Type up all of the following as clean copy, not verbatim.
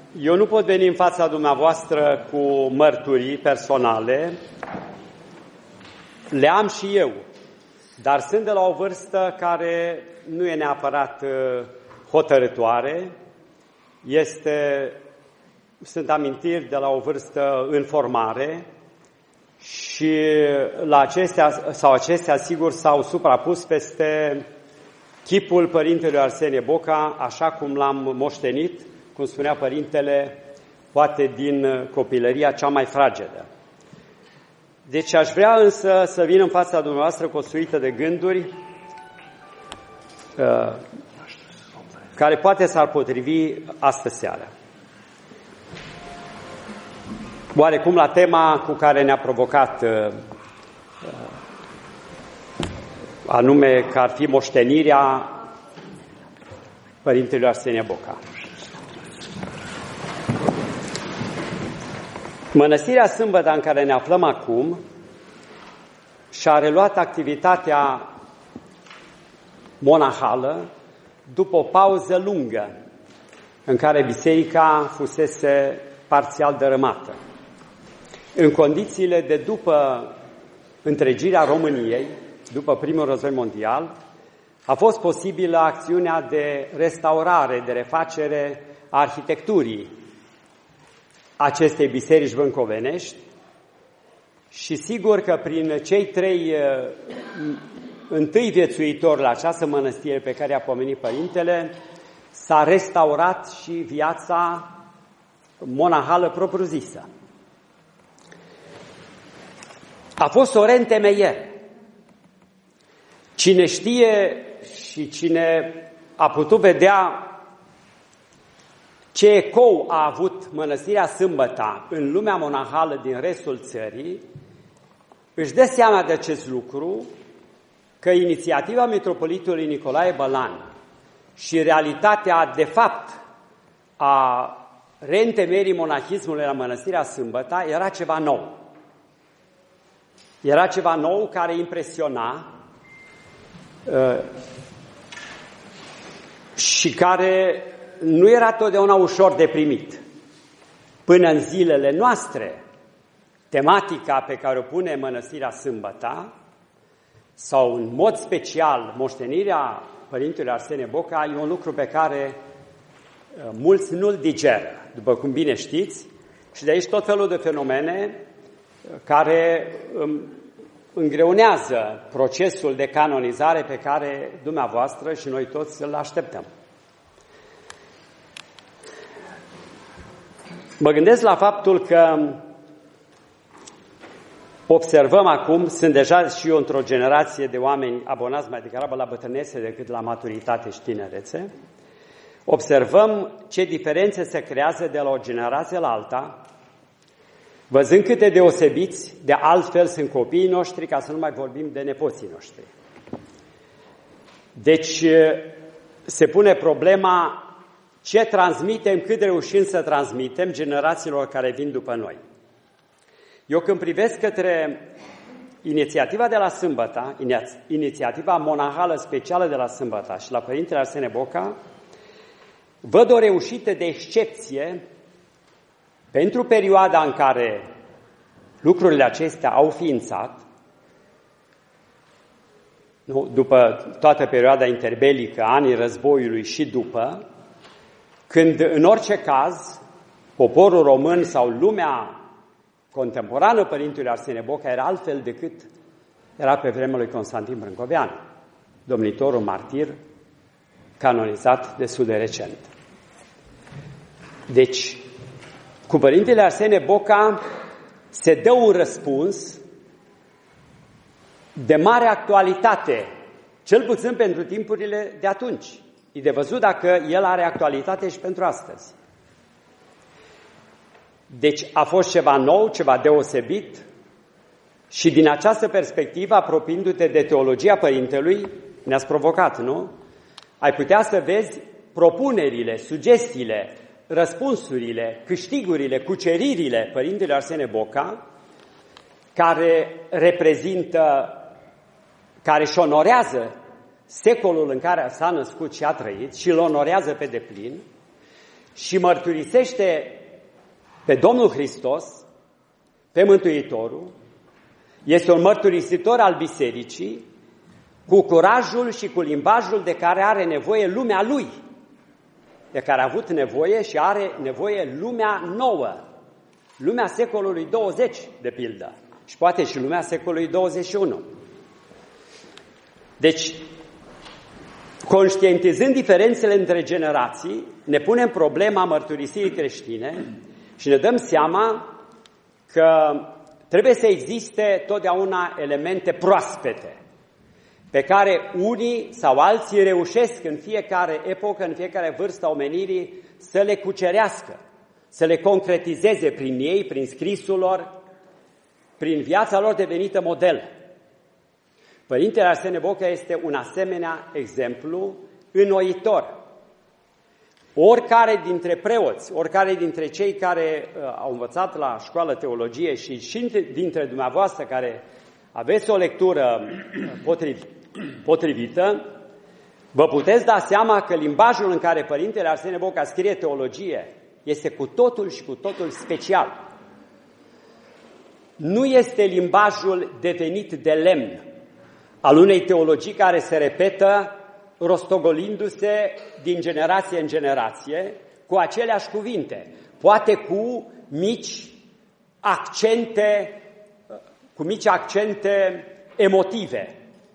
Eu nu pot veni în fața dumneavoastră cu mărturii personale, le am și eu, dar sunt de la o vârstă care nu e neapărat hotărătoare, sunt amintiri de la o vârstă în formare și acestea sigur s-au suprapus peste chipul Părintelui Arsenie Boca, așa cum l-am moștenit, cum spunea Părintele, poate din copilăria cea mai fragedă. Deci aș vrea însă să vin în fața dumneavoastră cu o suită de gânduri care poate s-ar potrivi astă seară. Oarecum la tema cu care ne-a provocat, anume că ar fi moștenirea Părintelui Arsenie Boca. Mănăstirea Sâmbăta în care ne aflăm acum și-a reluat activitatea monahală după o pauză lungă în care biserica fusese parțial dărâmată. În condițiile de după întregirea României, după primul război mondial, a fost posibilă acțiunea de restaurare, de refacere a arhitecturii acestei biserici vâncovenești și sigur că prin cei trei întâi viețuitori la această mănăstire pe care a pomenit Părintele, s-a restaurat și viața monahală propriu-zisă. A fost o reîntemeiere. Cine știe și cine a putut vedea ce ecou a avut mănăstirea Sâmbăta în lumea monahală din restul țării, își dă seama de acest lucru, că inițiativa Mitropolitului Nicolae Bălan și realitatea de fapt a reîntemeierii monahismului la mănăstirea Sâmbăta era ceva nou. Era ceva nou care impresiona și care nu era totdeauna ușor de primit. Până în zilele noastre, tematica pe care o pune mănăstirea Sâmbăta, sau în mod special moștenirea Părintelui Arsenie Boca, e un lucru pe care mulți nu-l digeră, după cum bine știți, și de aici tot felul de fenomene care îngreunează procesul de canonizare pe care dumneavoastră și noi toți îl așteptăm. Mă gândesc la faptul că observăm acum, sunt deja și eu într-o generație de oameni abonați mai degrabă la bătrânețe decât la maturitate și tinerețe, observăm ce diferențe se creează de la o generație la alta, văzând cât de deosebiți de altfel sunt copiii noștri, ca să nu mai vorbim de nepoții noștri. Deci se pune problema ce transmitem, cât reușim să transmitem generațiilor care vin după noi. Eu când privesc către inițiativa de la Sâmbăta, inițiativa monahală specială de la Sâmbăta și la Părintele Arsenie Boca, văd o reușită de excepție pentru perioada în care lucrurile acestea au ființat, după toată perioada interbelică, anii războiului și după, când în orice caz poporul român sau lumea contemporană Părintelui Arsenie Boca era altfel decât era pe vremea lui Constantin Brâncoveanu, domnitorul martir canonizat destul de recent. Deci, cu Părintele Arsenie Boca se dă un răspuns de mare actualitate, cel puțin pentru timpurile de atunci. E de văzut dacă el are actualitate și pentru astăzi. Deci a fost ceva nou, ceva deosebit și din această perspectivă, apropiindu-te de teologia Părintelui, ne-ați provocat, nu? Ai putea să vezi propunerile, sugestiile, răspunsurile, câștigurile, cuceririle Părintelui Arsenie Boca, care reprezintă, care își onorează secolul în care s-a născut și a trăit și îl onorează pe deplin, și mărturisește pe Domnul Hristos, pe Mântuitorul, este un mărturisitor al bisericii, cu curajul și cu limbajul de care are nevoie lumea lui, de care a avut nevoie și are nevoie lumea nouă, lumea secolului 20, de pildă, și poate și lumea secolului 21. Deci, conștientizând diferențele între generații, ne punem problema mărturisirii creștine și ne dăm seama că trebuie să existe totdeauna elemente proaspete, pe care unii sau alții reușesc în fiecare epocă, în fiecare vârstă a omenirii, să le cucerească, să le concretizeze prin ei, prin scrisul lor, prin viața lor devenită model. Părintele Arsenie Boca este un asemenea exemplu înnoitor. Oricare dintre preoți, oricare dintre cei care au învățat la școală teologie și dintre dumneavoastră care aveți o lectură potrivită, vă puteți da seama că limbajul în care Părintele Arsenie Boca scrie teologie este cu totul și cu totul special. Nu este limbajul devenit de lemn al unei teologii care se repetă rostogolindu-se din generație în generație cu aceleași cuvinte, poate cu mici accente emotive,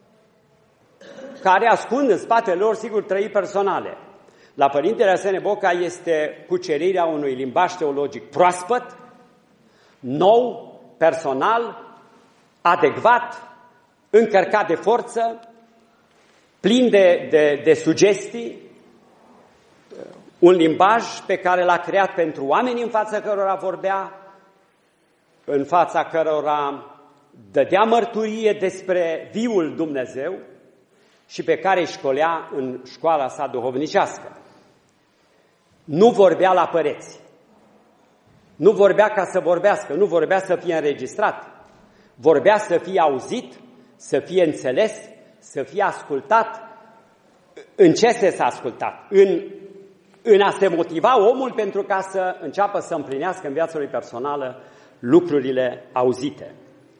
care ascund în spatele lor, sigur, trăiri personale. La Părintele Arsenie Boca este cucerirea unui limbaj teologic proaspăt, nou, personal, adecvat, încărcat de forță, plin de sugestii, un limbaj pe care l-a creat pentru oamenii în fața cărora vorbea, în fața cărora dădea mărturie despre viul Dumnezeu și pe care îi școlea în școala sa duhovnicească. Nu vorbea la păreți, nu vorbea ca să vorbească, nu vorbea să fie înregistrat, vorbea să fie auzit, să fie înțeles, să fie ascultat. În ce sens ascultat? În a se motiva omul pentru ca să înceapă să împlinească în viața lui personală lucrurile auzite.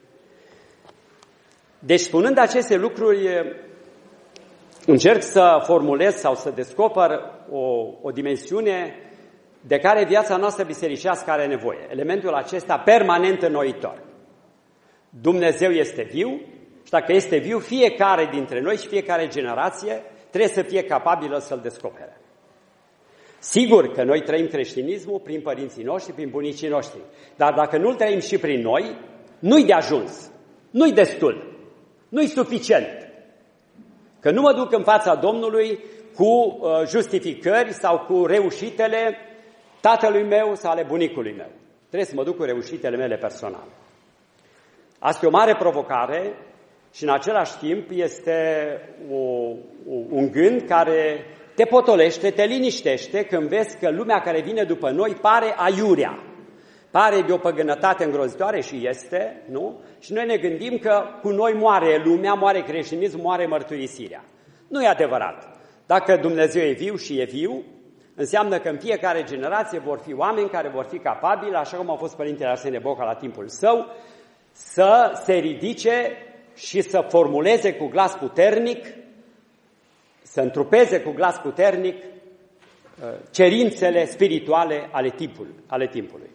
Deci, spunând aceste lucruri, încerc să formulez sau să descoper o dimensiune de care viața noastră bisericească are nevoie. Elementul acesta permanent înnoitor. Dumnezeu este viu și dacă este viu, fiecare dintre noi și fiecare generație trebuie să fie capabilă să-L descopere. Sigur că noi trăim creștinismul prin părinții noștri, prin bunicii noștri, dar dacă nu-L trăim și prin noi, nu-i de ajuns, nu-i destul, nu-i suficient. Că nu mă duc în fața Domnului cu justificări sau cu reușitele tatălui meu sau ale bunicului meu. Trebuie să mă duc cu reușitele mele personale. Asta e o mare provocare și în același timp este un gând care te potolește, te liniștește când vezi că lumea care vine după noi pare aiurea, pare de o păgânătate îngrozitoare și este, nu? Și noi ne gândim că cu noi moare lumea, moare creștinismul, moare mărturisirea. Nu e adevărat. Dacă Dumnezeu e viu și e viu, înseamnă că în fiecare generație vor fi oameni care vor fi capabili, așa cum a fost Părintele Arsenie Boca la timpul său, să se ridice și să formuleze cu glas puternic, să întrupeze cu glas puternic cerințele spirituale ale timpului.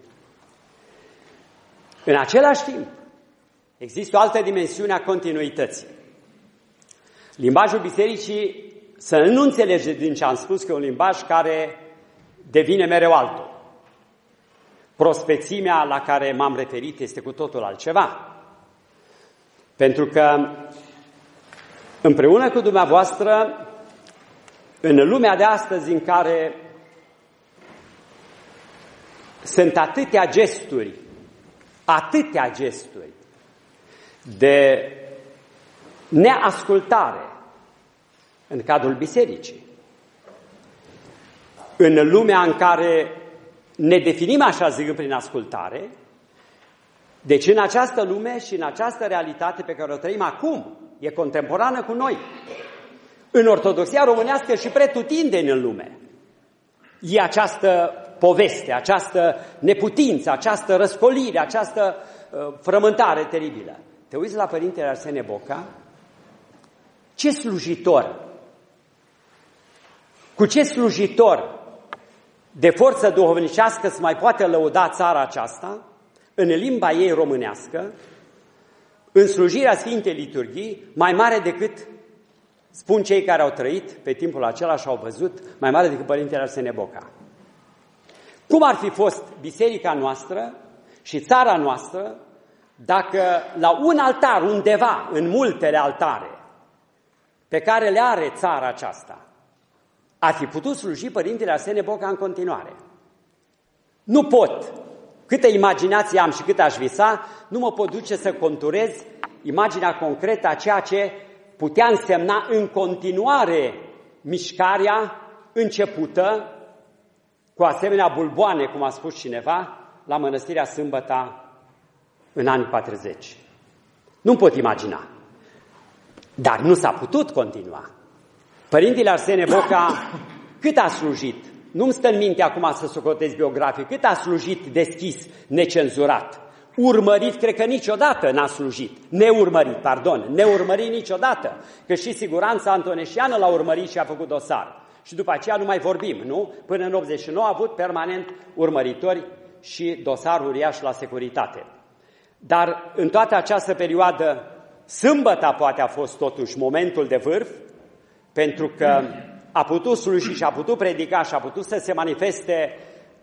În același timp, există o altă dimensiune a continuității. Limbajul bisericii, să nu înțelegeți din ce am spus, că e un limbaj care devine mereu altul. Prospețimea la care m-am referit este cu totul altceva. Pentru că împreună cu dumneavoastră, în lumea de astăzi în care sunt atâtea gesturi de neascultare în cadrul bisericii, în lumea în care ne definim, așa zic, prin ascultare, deci în această lume și în această realitate pe care o trăim acum, e contemporană cu noi, în Ortodoxia românească și pretutindeni în lume, e această poveste, această neputință, această răscolire, această frământare teribilă. Te uiți la Părintele Arsenie Boca, ce slujitor, cu ce slujitor de forță duhovnicească se mai poate lăuda țara aceasta, în limba ei românească, în slujirea Sfintei Liturghii, mai mare decât, spun cei care au trăit pe timpul acela și au văzut, mai mare decât Părintele Arsenie Boca. Cum ar fi fost biserica noastră și țara noastră dacă la un altar undeva, în multele altare pe care le are țara aceasta, ar fi putut sluji Părintele Arsenie Boca în continuare? Nu pot. Câtă imaginație am și cât aș visa, nu mă pot duce să conturez imaginea concretă a ceea ce putea însemna în continuare mișcarea începută cu asemenea bulboane, cum a spus cineva, la Mănăstirea Sâmbăta în anii 40. Nu pot imagina. Dar nu s-a putut continua. Părintele Arsenie Boca cât a slujit? Nu-mi stă în minte acum să socotez biografic. Cât a slujit deschis, necenzurat? Urmărit, cred că niciodată n-a slujit. Neurmărit niciodată. Că și Siguranța Antoneștiană l-a urmărit și a făcut dosar. Și după aceea nu mai vorbim, nu? Până în 89 a avut permanent urmăritori și dosar uriaș la securitate. Dar în toată această perioadă, sâmbăta poate a fost totuși momentul de vârf, pentru că a putut sluji și a putut predica și a putut să se manifeste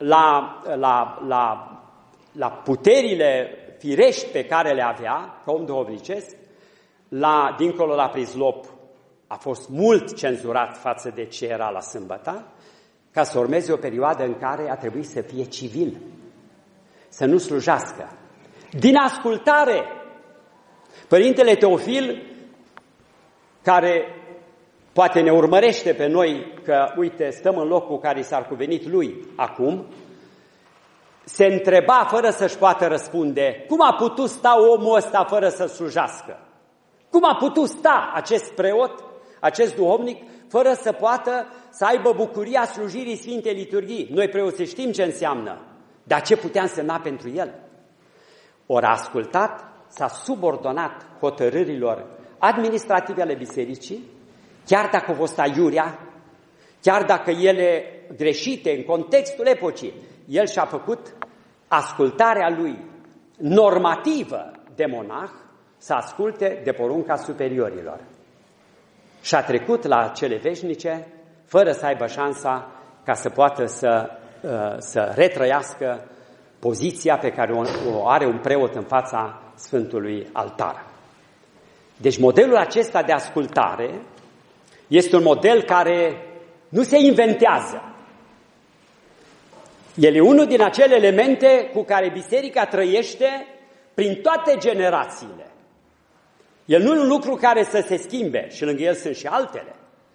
la puterile firești pe care le avea ca om duhovnicesc. Dincolo la Prizlop a fost mult cenzurat față de ce era la sâmbăta, ca să urmeze o perioadă în care a trebuit să fie civil, să nu slujească. Din ascultare, Părintele Teofil, care poate ne urmărește pe noi că, uite, stăm în locul care s-ar cuvenit lui acum, se întreba fără să-și poată răspunde, cum a putut sta omul ăsta fără să slujească? Cum a putut sta acest preot, acest duhovnic, fără să poată să aibă bucuria slujirii Sfintei Liturghii? Noi preoții știm ce înseamnă, dar ce putea însemna pentru el? Ori a ascultat, s-a subordonat hotărârilor administrative ale bisericii, chiar dacă au fost aiurea, chiar dacă ele greșite în contextul epocii, el și-a făcut ascultarea lui normativă de monah să asculte de porunca superiorilor. Și a trecut la cele veșnice fără să aibă șansa ca să poată să retrăiască poziția pe care o are un preot în fața Sfântului Altar. Deci modelul acesta de ascultare este un model care nu se inventează. El e unul din acele elemente cu care biserica trăiește prin toate generațiile. El nu e un lucru care să se schimbe și lângă el sunt și altele.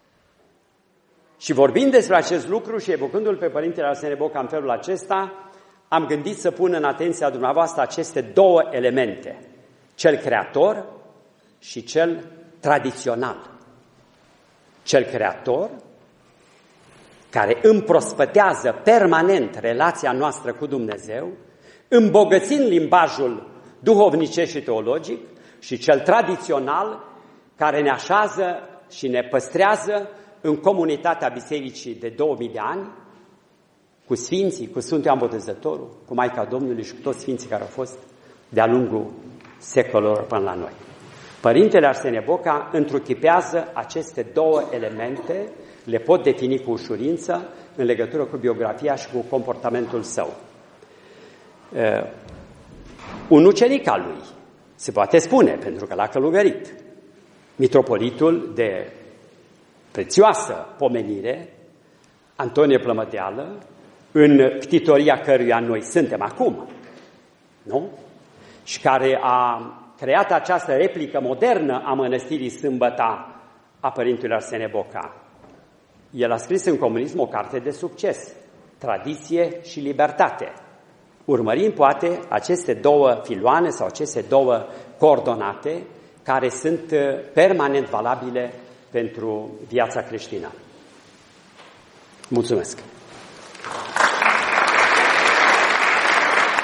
Și vorbind despre acest lucru și evocându-l pe Părintele Arsenie Boca în felul acesta, am gândit să pun în atenția dumneavoastră aceste două elemente, cel creator și cel tradițional. Cel creator, care împrospătează permanent relația noastră cu Dumnezeu, îmbogățind limbajul duhovnicesc și teologic, și cel tradițional, care ne așează și ne păstrează în comunitatea bisericii de 2000 de ani, cu sfinții, cu Sfântul Ioan Botezătorul, cu Maica Domnului și cu toți sfinții care au fost de-a lungul secolelor până la noi. Părintele Arsenie Boca întruchipează aceste două elemente, le pot defini cu ușurință în legătură cu biografia și cu comportamentul său. Un ucenic al lui, se poate spune, pentru că l-a călugărit, mitropolitul de prețioasă pomenire, Antonie Plămădeală, în ctitoria căruia noi suntem acum, nu? Și care a creat această replică modernă a Mănăstirii Sâmbăta a Părintelui Arsenie Boca. El a scris în comunism o carte de succes, Tradiție și Libertate. Urmărim, poate, aceste două filoane sau aceste două coordonate care sunt permanent valabile pentru viața creștină. Mulțumesc!